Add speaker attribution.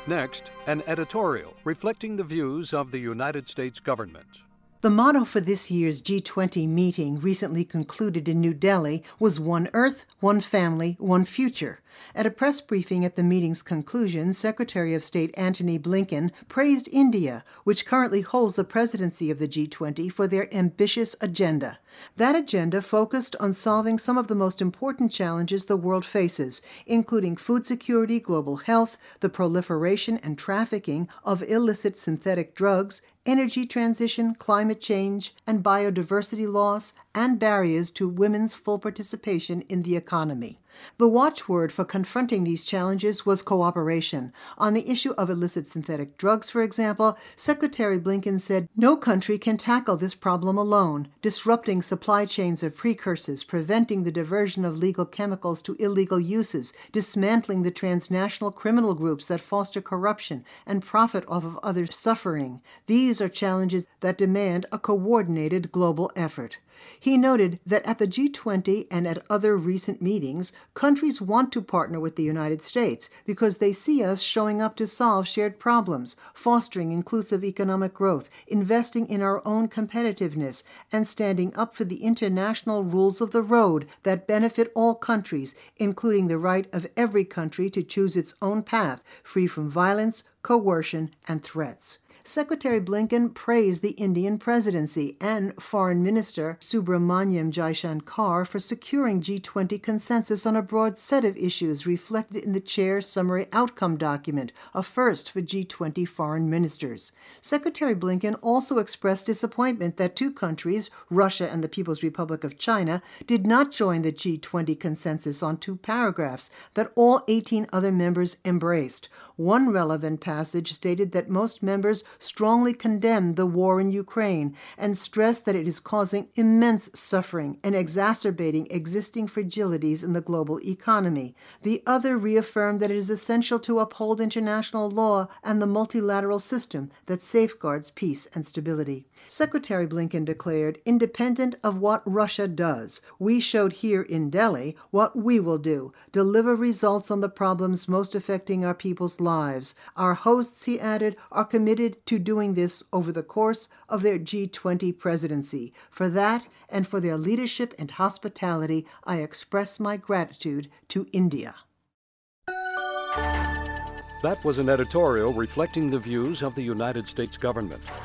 Speaker 1: Next, an editorial reflecting the views of the United States government.
Speaker 2: The motto for this year's G20 meeting, recently concluded in New Delhi, was One Earth, One Family, One Future. At a press briefing at the meeting's conclusion, Secretary of State Antony Blinken praised India, which currently holds the presidency of the G20, for their ambitious agenda. That agenda focused on solving some of the most important challenges the world faces, including food security, global health, the proliferation and trafficking of illicit synthetic drugs, energy transition, climate change, and biodiversity loss, and barriers to women's full participation in the economy. The watchword for confronting these challenges was cooperation. On the issue of illicit synthetic drugs, for example, Secretary Blinken said, "No country can tackle this problem alone, disrupting supply chains of precursors, preventing the diversion of legal chemicals to illegal uses, dismantling the transnational criminal groups that foster corruption and profit off of others' suffering. These are challenges that demand a coordinated global effort." He noted that at the G20 and at other recent meetings, countries want to partner with the United States because they see us showing up to solve shared problems, fostering inclusive economic growth, investing in our own competitiveness, and standing up for the international rules of the road that benefit all countries, including the right of every country to choose its own path, free from violence, coercion, and threats. Secretary Blinken praised the Indian presidency and Foreign Minister Subramanyam Jaishankar for securing G20 consensus on a broad set of issues reflected in the chair's summary outcome document, a first for G20 foreign ministers. Secretary Blinken also expressed disappointment that two countries, Russia and the People's Republic of China, did not join the G20 consensus on two paragraphs that all 18 other members embraced. One relevant passage stated that most members strongly condemned the war in Ukraine and stressed that it is causing immense suffering and exacerbating existing fragilities in the global economy. The other reaffirmed that it is essential to uphold international law and the multilateral system that safeguards peace and stability. Secretary Blinken declared, "Independent of what Russia does, we showed here in Delhi what we will do, deliver results on the problems most affecting our people's lives. Our hosts," he added, "are committed to doing this over the course of their G20 presidency. For that and for their leadership and hospitality, I express my gratitude to India."
Speaker 1: That was an editorial reflecting the views of the United States government.